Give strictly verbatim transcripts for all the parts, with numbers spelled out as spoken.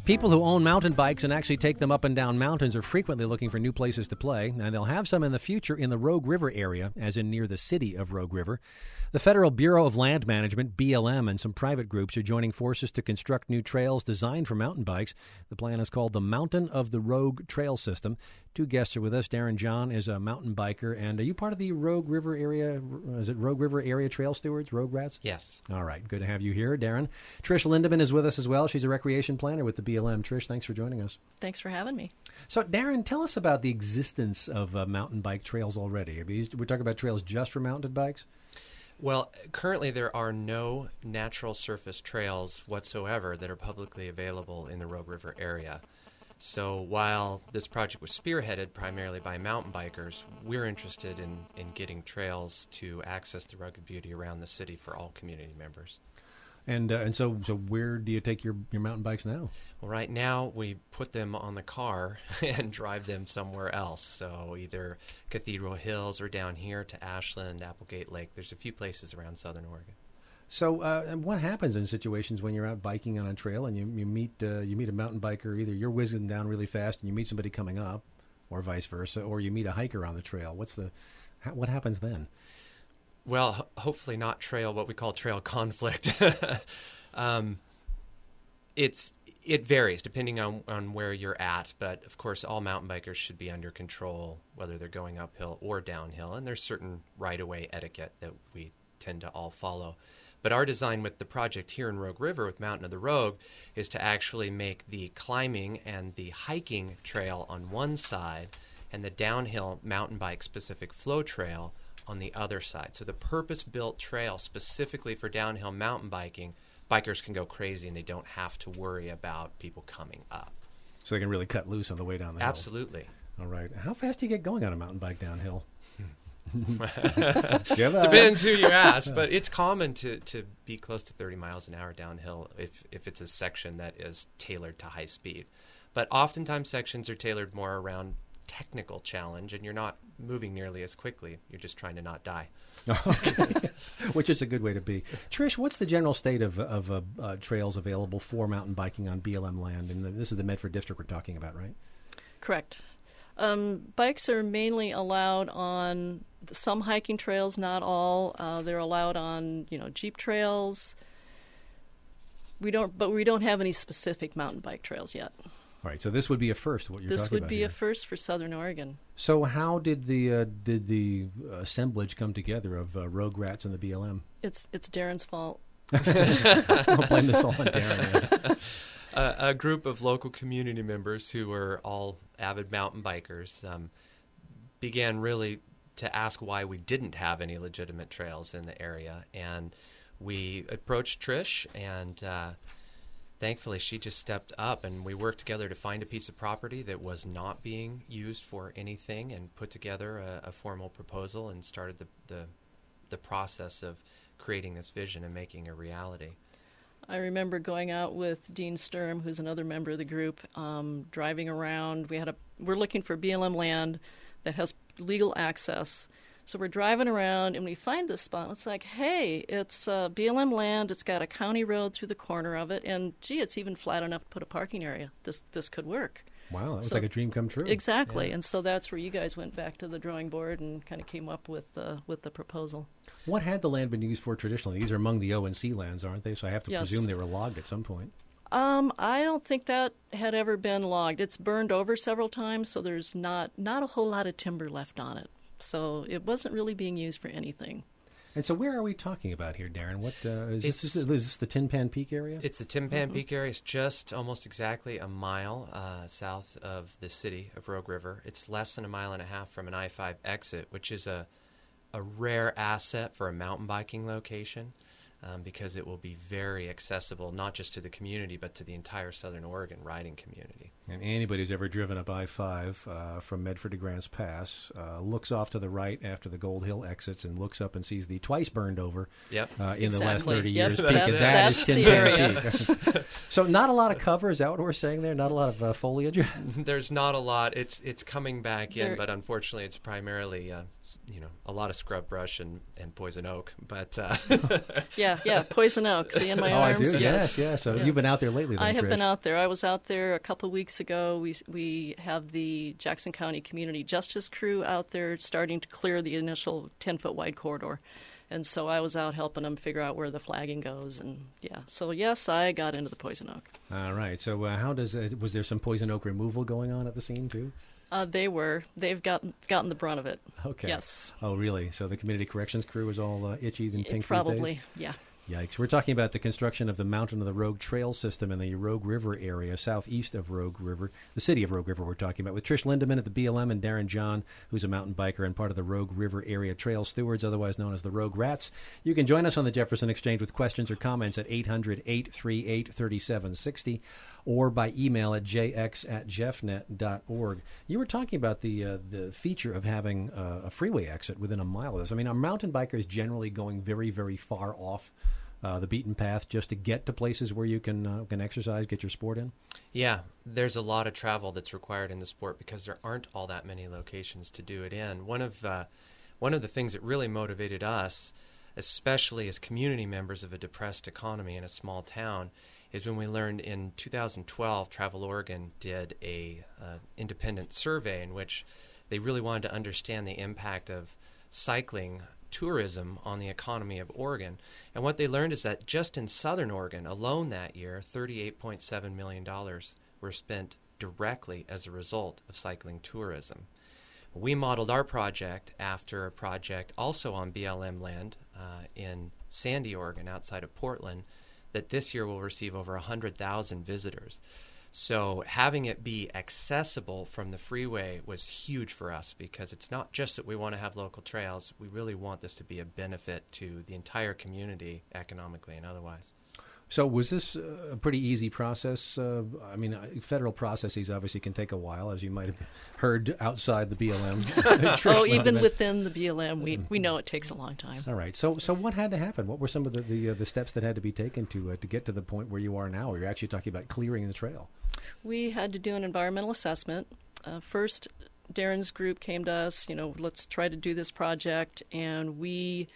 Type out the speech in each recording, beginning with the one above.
People who own mountain bikes and actually take them up and down mountains are frequently looking for new places to play, and they'll have some in the future in the Rogue River area, as in near the city of Rogue River. The Federal Bureau of Land Management, B L M, and some private groups are joining forces to construct new trails designed for mountain bikes. The plan is called the Mountain of the Rogue Trail System. Two guests are with us. Darren John is a mountain biker, and are you part of the Rogue River area? Is it Rogue River Area Trail Stewards, Rogue Rats? Yes. All right, good to have you here, Darren. Trish Lindeman is with us as well. She's a recreation planner with the B L M. Trish, thanks for joining us. Thanks for having me. So, Darren, tell us about the existence of uh, mountain bike trails already. I mean, we're talking about trails just for mountain bikes? Well, currently there are no natural surface trails whatsoever that are publicly available in the Rogue River area. So while this project was spearheaded primarily by mountain bikers, we're interested in, in getting trails to access the rugged beauty around the city for all community members. And uh, and so so where do you take your, your mountain bikes now? Well, right now we put them on the car and drive them somewhere else. So either Cathedral Hills or down here to Ashland, Applegate Lake. There's a few places around southern Oregon. So uh, and what happens in situations when you're out biking on a trail and you, you meet uh, you meet a mountain biker? Either you're whizzing down really fast and you meet somebody coming up, or vice versa, or you meet a hiker on the trail. What's the how, what happens then? Well, ho- hopefully not trail, what we call trail conflict. um, it's it varies depending on, on where you're at, but of course all mountain bikers should be under control, whether they're going uphill or downhill, and there's certain right-of-way etiquette that we tend to all follow. But our design with the project here in Rogue River with Mountain of the Rogue is to actually make the climbing and the hiking trail on one side and the downhill mountain bike specific flow trail on the other side. So the purpose-built trail specifically for downhill mountain biking, bikers can go crazy and they don't have to worry about people coming up. So they can really cut loose on the way down the hill. Absolutely. All right. How fast do you get going on a mountain bike downhill? Depends who you ask, but it's common to, to be close to thirty miles an hour downhill if, if it's a section that is tailored to high speed. But oftentimes sections are tailored more around technical challenge, and you're not moving nearly as quickly. You're just trying to not die. Okay. Which is a good way to be. Trish, what's the general state of, of uh, uh, trails available for mountain biking on B L M land? And the, this is the Medford District we're talking about, right? Correct. Um, bikes are mainly allowed on some hiking trails, not all. Uh, they're allowed on, you know, Jeep trails. We don't, but we don't have any specific mountain bike trails yet. All right, so this would be a first. What you're this talking would about be here. a first for Southern Oregon. So how did the uh, did the assemblage come together of uh, Rogue Rats and the B L M? It's it's Darren's fault. I'll blame this all on Darren. Uh, a group of local community members who were all avid mountain bikers um, began really to ask why we didn't have any legitimate trails in the area. And we approached Trish, and uh, thankfully she just stepped up, and we worked together to find a piece of property that was not being used for anything and put together a, a formal proposal and started the, the, the process of creating this vision and making a reality. I remember going out with Dean Sturm, who's another member of the group, um, driving around. We had a we're looking for B L M land that has legal access. So we're driving around and we find this spot. It's like, hey, it's uh, B L M land. It's got a county road through the corner of it, and gee, it's even flat enough to put a parking area. This this could work. Wow, that was so, like a dream come true. Exactly, Yeah. And so that's where you guys went back to the drawing board and kind of came up with the with the proposal. What had the land been used for traditionally? These are among the O and C lands, aren't they? So I have to Yes. presume they were logged at some point. Um, I don't think that had ever been logged. It's burned over several times, so there's not not a whole lot of timber left on it. So it wasn't really being used for anything. And so where are we talking about here, Darren? What uh, is, It's- this, is this the Tin Pan Peak area? It's the Tin Pan Peak area. It's just almost exactly a mile uh, south of the city of Rogue River. It's less than a mile and a half from an I five exit, which is a a rare asset for a mountain biking location um, because it will be very accessible, not just to the community, but to the entire Southern Oregon riding community. And anybody who's ever driven up I five uh, from Medford to Grants Pass uh, looks off to the right after the Gold Hill exits and looks up and sees the twice burned over Yep. uh, in Exactly. the last thirty Yep, years. that's- peak, and that that's is the Tin Pan area. Peak. So not a lot of cover, is that what we're saying there? Not a lot of uh, foliage? There's not a lot. It's it's coming back in, There- but unfortunately, it's primarily uh, s- you know a lot of scrub brush and, and poison oak. But uh, Yeah, yeah, poison oak. See in my oh, arms? I do? Yes, yes. So Yes. you've been out there lately then, I have Trish. been out there. I was out there a couple weeks ago. We we have the Jackson County Community Justice crew out there starting to clear the initial ten-foot wide corridor. And so I was out helping them figure out where the flagging goes. And, yeah, so, yes, I got into the poison oak. All right. So uh, how does uh, was there some poison oak removal going on at the scene, too? Uh, they were. They've gotten gotten the brunt of it. Okay. Yes. Oh, really? So the community corrections crew was all uh, itchy and pink these days? Probably, yeah. Yikes. We're talking about the construction of the Mountain of the Rogue Trail system in the Rogue River area, southeast of Rogue River, the city of Rogue River we're talking about, with Trish Lindemann at the B L M and Darren John, who's a mountain biker and part of the Rogue River Area Trail Stewards, otherwise known as the Rogue Rats. You can join us on the Jefferson Exchange with questions or comments at eight hundred, eight three eight, three seven six zero or by email at j x at jeffnet dot org. You were talking about the uh, the feature of having uh, a freeway exit within a mile of this. I mean, are mountain bikers generally going very, very far off Uh, the beaten path just to get to places where you can uh, can exercise, get your sport in? yeah, there's a lot of travel that's required in the sport because there aren't all that many locations to do it in. One of uh, one of the things that really motivated us, especially as community members of a depressed economy in a small town, is when we learned in two thousand twelve, Travel Oregon did a uh, independent survey in which they really wanted to understand the impact of cycling tourism on the economy of Oregon. And what they learned is that just in southern Oregon alone that year, thirty-eight point seven million dollars were spent directly as a result of cycling tourism. We modeled our project after a project also on B L M land uh, in Sandy, Oregon, outside of Portland, that this year will receive over one hundred thousand visitors. So having it be accessible from the freeway was huge for us because it's not just that we want to have local trails. We really want this to be a benefit to the entire community economically and otherwise. So was this uh, a pretty easy process? Uh, I mean, uh, federal processes obviously can take a while, as you might have heard outside the B L M. Oh, even within the B L M, we, we know it takes a long time. All right. So so what had to happen? What were some of the the, uh, the steps that had to be taken to uh, to get to the point where you are now, where you're actually talking about clearing the trail? We had to do an environmental assessment. Uh, first, Darren's group came to us, you know, let's try to do this project, and we...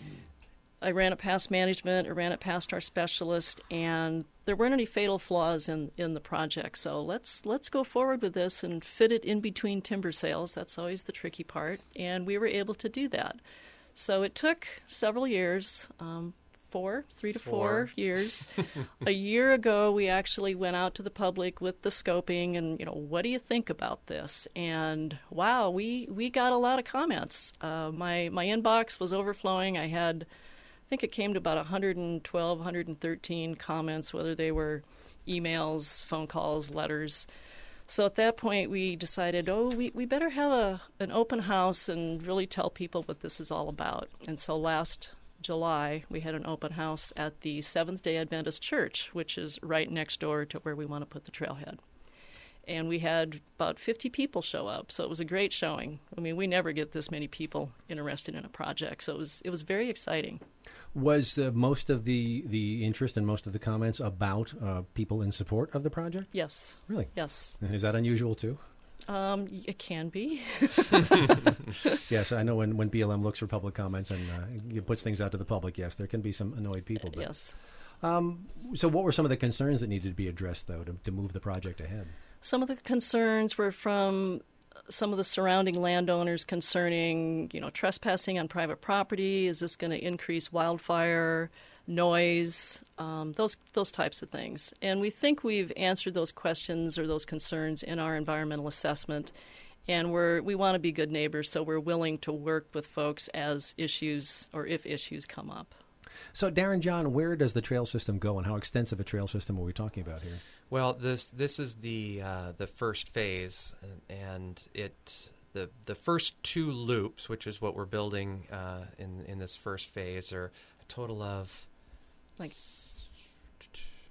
I ran it past management, I ran it past our specialist, and there weren't any fatal flaws in, in the project. So let's let's go forward with this and fit it in between timber sales. That's always the tricky part, and we were able to do that. So it took several years, um, four, three to four, Four. years. A year ago, we actually went out to the public with the scoping, and you know, what do you think about this? And wow, we we got a lot of comments. Uh, my my inbox was overflowing. I had. I think it came to about one hundred twelve, one hundred thirteen comments, whether they were emails, phone calls, letters. So at that point, we decided, oh, we, we better have a an open house and really tell people what this is all about. And so last July, we had an open house at the Seventh-day Adventist Church, which is right next door to where we want to put the trailhead. And we had about fifty people show up, so it was a great showing. I mean, we never get this many people interested in a project, so it was it was very exciting. Was uh, most of the, the interest and most of the comments about uh, people in support of the project? Yes. Really? Yes. And is that unusual, too? Um, it can be. Yes, I know when, when B L M looks for public comments and uh, puts things out to the public, yes, there can be some annoyed people. But, Yes. Um, so what were some of the concerns that needed to be addressed, though, to, to move the project ahead? Some of the concerns were from some of the surrounding landowners concerning, you know, trespassing on private property. Is this going to increase wildfire, noise, um, those those types of things? And we think we've answered those questions or those concerns in our environmental assessment. And we're we want to be good neighbors, so we're willing to work with folks as issues or if issues come up. So, Darren John, where does the trail system go, and how extensive a trail system are we talking about here? Well, this this is the uh, the first phase, and it the the first two loops, which is what we're building uh, in in this first phase, are a total of Like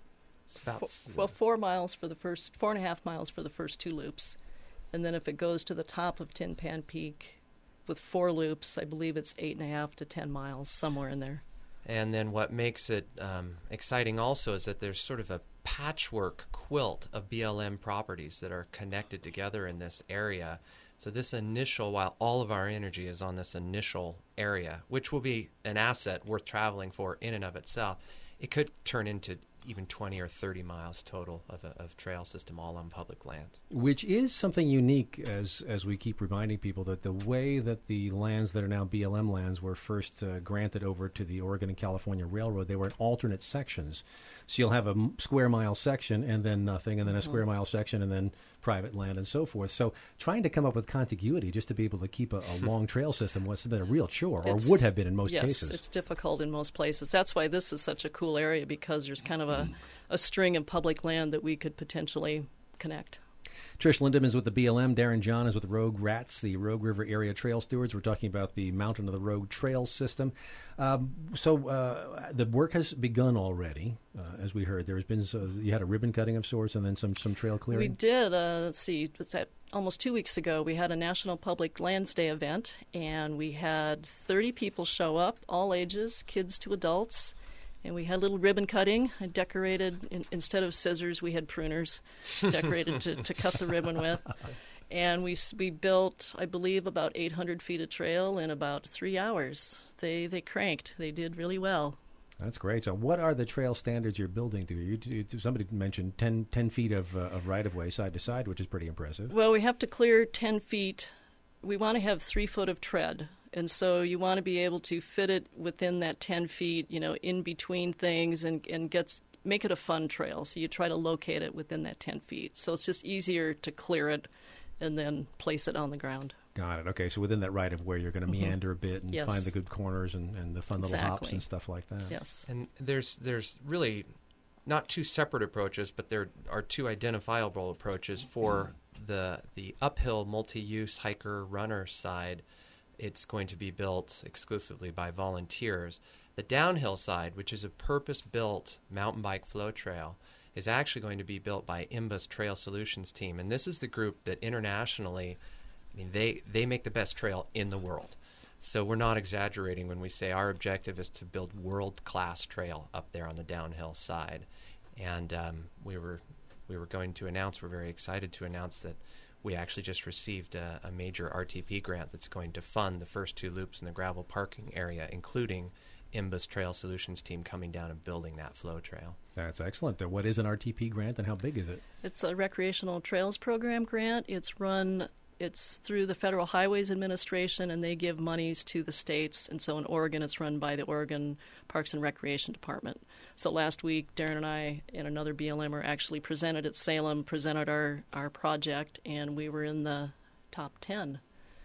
It's about Four, well, four miles for the first, four and a half miles for the first two loops. And then if it goes to the top of Tin Pan Peak with four loops, I believe it's eight and a half to ten miles, somewhere in there. And then what makes it um, exciting also is that there's sort of a patchwork quilt of B L M properties that are connected together in this area. So this initial, while all of our energy is on this initial area, which will be an asset worth traveling for in and of itself, it could turn into even twenty or thirty miles total of a of trail system all on public lands. Which is something unique, as as we keep reminding people, that the way that the lands that are now B L M lands were first uh, granted over to the Oregon and California Railroad, they were in alternate sections. So you'll have a m- square mile section and then nothing, and then a square mile section and then private land and so forth. So trying to come up with contiguity just to be able to keep a, a long trail system was been a real chore, or It's- would have been in most yes, cases. it's difficult in most places. That's why this is such a cool area, because there's kind of a, a string of public land that we could potentially connect. Trish Lindemann is with the B L M. Darren John is with Rogue Rats, the Rogue River Area Trail Stewards. We're talking about the Mountain of the Rogue Trail System. Um, so uh, the work has begun already, uh, as we heard. There's been so you had a ribbon cutting of sorts, and then some some trail clearing. We did. Uh, let's see. Was that almost two weeks ago? We had a National Public Lands Day event, and we had thirty people show up, all ages, kids to adults. And we had a little ribbon cutting. I decorated, in, instead of scissors, we had pruners decorated to, to cut the ribbon with. And we we built, I believe, about eight hundred feet of trail in about three hours. They they cranked. They did really well. That's great. So what are the trail standards you're building to? You, you, somebody mentioned ten, ten feet of, uh, of right-of-way side to side, which is pretty impressive. Well, we have to clear ten feet. We want to have three foot of tread. And so you want to be able to fit it within that ten feet, you know, in between things, and, and gets make it a fun trail. So you try to locate it within that ten feet. So it's just easier to clear it and then place it on the ground. Got it. Okay, so within that right-of-way, you're going to Mm-hmm. meander a bit and Yes. find the good corners and, and the fun little hops Exactly. and stuff like that. Yes. And there's there's really not two separate approaches, but there are two identifiable approaches for the the uphill multi-use hiker runner side. It's going to be built exclusively by volunteers. The downhill side, which is a purpose-built mountain bike flow trail, is actually going to be built by IMBUS Trail Solutions team. And this is the group that internationally, I mean, they, they make the best trail in the world. So we're not exaggerating when we say our objective is to build world-class trail up there on the downhill side. And um, we were we were going to announce, we're very excited to announce that we actually just received a, a major R T P grant that's going to fund the first two loops in the gravel parking area, including IMBUS Trail Solutions team coming down and building that flow trail. That's excellent. Uh, What is an R T P grant and how big is it? It's a recreational trails program grant. It's run, it's through the Federal Highways Administration, and they give monies to the states. And so in Oregon, it's run by the Oregon Parks and Recreation Department. So last week, Darren and I and another B L M er actually presented at Salem, presented our, our project, and we were in the top ten.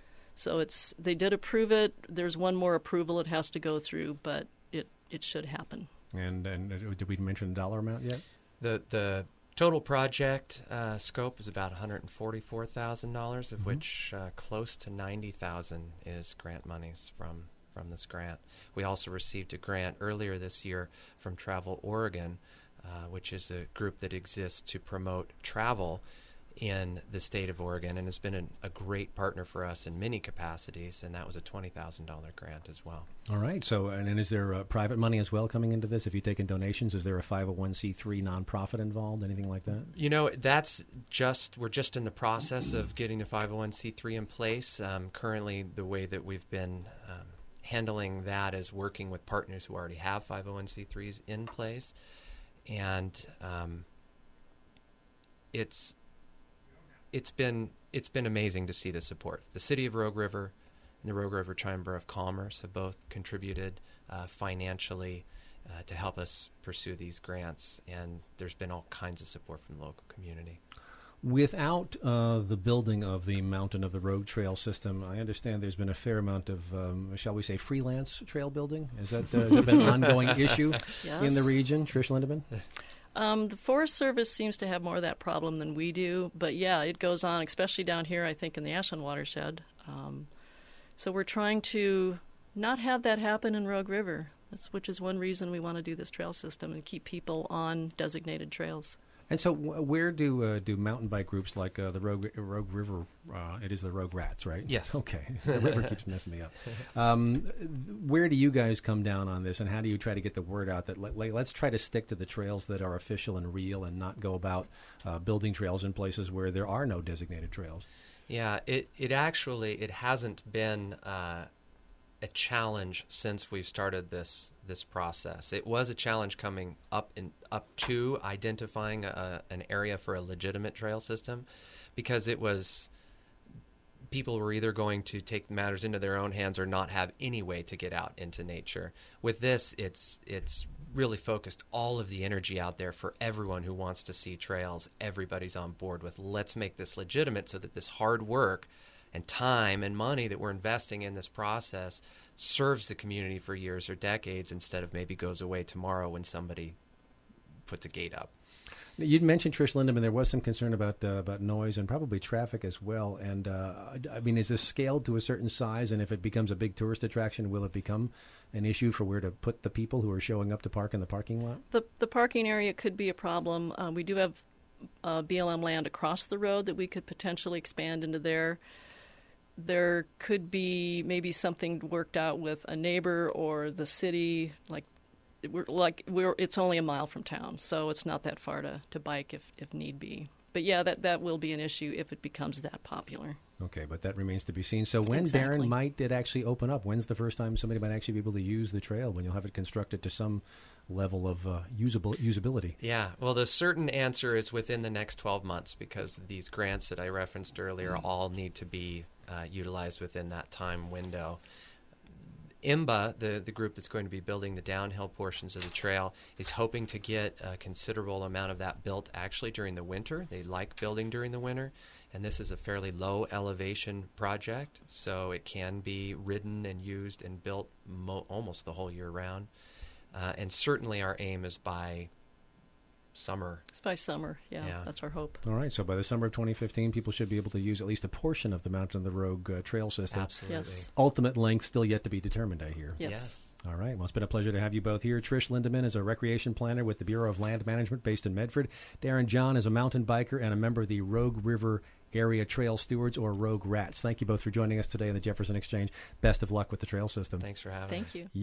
So it's they did approve it. There's one more approval it has to go through, but it, it should happen. And and uh, did we mention the dollar amount yet? The the total project uh, scope is about one hundred forty-four thousand dollars, of Mhm. which uh, close to ninety thousand dollars is grant monies from, from this grant. We also received a grant earlier this year from Travel Oregon, uh, which is a group that exists to promote travel in the state of Oregon and has been an, a great partner for us in many capacities, and that was a twenty thousand dollars grant as well. All right. So, and, and is there uh, private money as well coming into this? If you've taken donations, is there a five oh one c three nonprofit involved? Anything like that? You know, that's just, we're just in the process of getting the five oh one c three in place. Um, currently, the way that we've been um, handling that is working with partners who already have five oh one c threes in place. And um, it's it's been it's been amazing to see the support. The City of Rogue River and the Rogue River Chamber of Commerce have both contributed uh, financially uh, to help us pursue these grants, and there's been all kinds of support from the local community. Without uh, the building of the Mountain of the Rogue Trail system, I understand there's been a fair amount of, um, shall we say, freelance trail building. Is that, uh, has that been an ongoing issue Yes. in the region? Trish Lindemann? Um, the Forest Service seems to have more of that problem than we do, but yeah, it goes on, especially down here, I think, in the Ashland watershed. Um, so we're trying to not have that happen in Rogue River. That's, which is one reason we want to do this trail system and keep people on designated trails. And so, wh- where do uh, do mountain bike groups like uh, the Rogue Rogue River? Uh, it is the Rogue Rats, right? Yes. Okay. The river keeps messing me up. Um, where do you guys come down on this, and how do you try to get the word out that let, like, let's try to stick to the trails that are official and real, and not go about uh, building trails in places where there are no designated trails? Yeah, it it actually it hasn't been uh, a challenge since we started this this process. It was a challenge coming up in up to identifying a, an area for a legitimate trail system, because it was people were either going to take matters into their own hands or not have any way to get out into nature. With this, it's it's really focused all of the energy out there for everyone who wants to see trails. Everybody's on board with, let's make this legitimate so that this hard work and time and money that we're investing in this process serves the community for years or decades, instead of maybe goes away tomorrow when somebody puts a gate up. You'd mentioned, Trish Lindeman, there was some concern about uh, about noise and probably traffic as well. And uh, I mean, is this scaled to a certain size? And if it becomes a big tourist attraction, will it become an issue for where to put the people who are showing up to park in the parking lot? The the parking area could be a problem. Uh, we do have uh, B L M land across the road that we could potentially expand into there. There could be maybe something worked out with a neighbor or the city, like we're like we're it's only a mile from town, so it's not that far to, to bike if, if need be. But yeah, that, that will be an issue if it becomes that popular. Okay, but that remains to be seen. So when, Exactly. Darren, might it actually open up? When's the first time somebody might actually be able to use the trail, when you'll have it constructed to some level of uh, usable usability? Yeah, well, the certain answer is within the next twelve months, because these grants that I referenced earlier all need to be uh, utilized within that time window. I M B A, the, the group that's going to be building the downhill portions of the trail, is hoping to get a considerable amount of that built actually during the winter. They like building during the winter, and this is a fairly low elevation project, so it can be ridden and used and built mo- almost the whole year round. Uh, and certainly our aim is by summer. It's by summer, yeah, Yeah. that's our hope. All right, so by the summer of twenty fifteen, people should be able to use at least a portion of the Mountain of the Rogue uh, trail system. Absolutely. Yes. Ultimate length still yet to be determined, I hear. Yes. Yes. All right. Well, it's been a pleasure to have you both here. Trish Lindeman is a recreation planner with the Bureau of Land Management based in Medford. Darren John is a mountain biker and a member of the Rogue River Area Trail Stewards, or Rogue Rats. Thank you both for joining us today in the Jefferson Exchange. Best of luck with the trail system. Thanks for having Thank us. you.